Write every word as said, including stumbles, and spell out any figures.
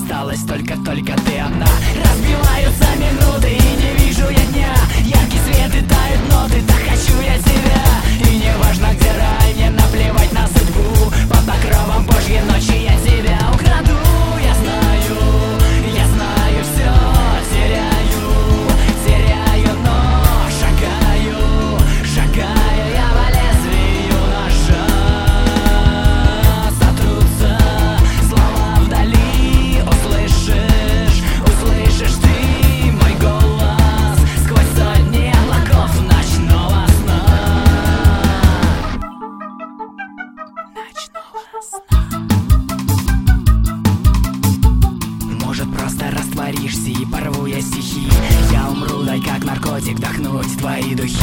осталась только-только ты одна. Разбиваются минуты и не вижу я дня. Яркий свет и тают ноты, так хочу я тебя. И не важно где рай, мне наплевать на судьбу. Под покровом Божьей ночи я тебя украду. Я знаю, я знаю все, теряю, теряю, но шагаю, шагаю я по лезвию ножа. Сотрутся слова вдали, услышишь, услышишь ты мой голос сквозь сотни облаков ночного сна. Ночного сна. Может, просто растворишься и порву я стихи. Я умру, дай как наркотик вдохнуть твои духи.